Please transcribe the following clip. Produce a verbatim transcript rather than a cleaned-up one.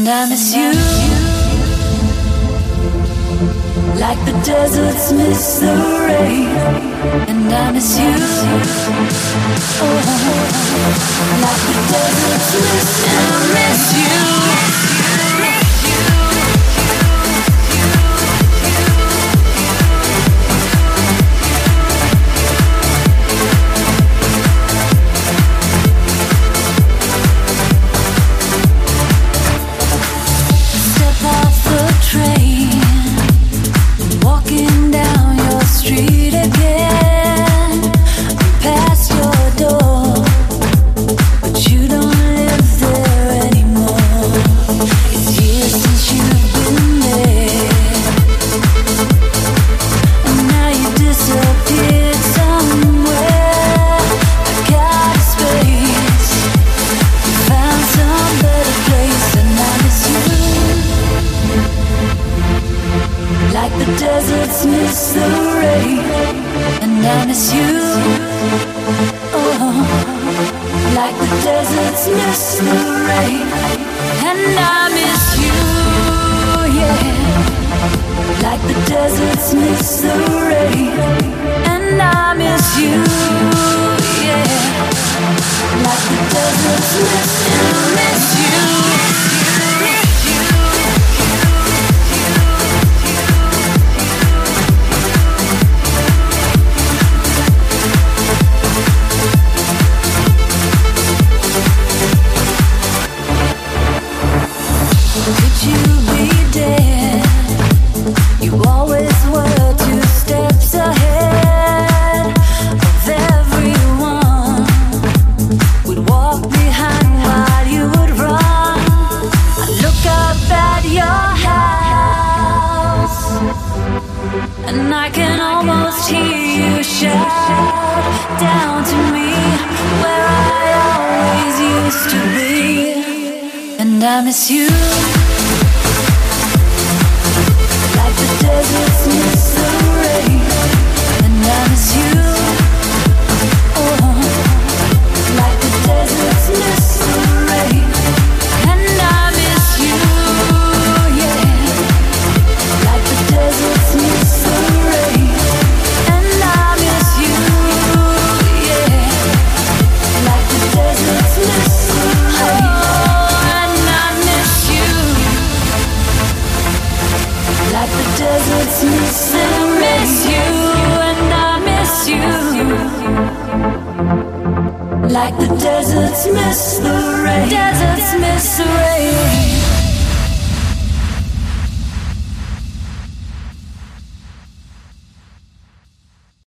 I miss you, like the deserts miss the rain. And I miss you, oh, like the deserts miss. And I miss you. Like the deserts miss the rain. Deserts miss the rain.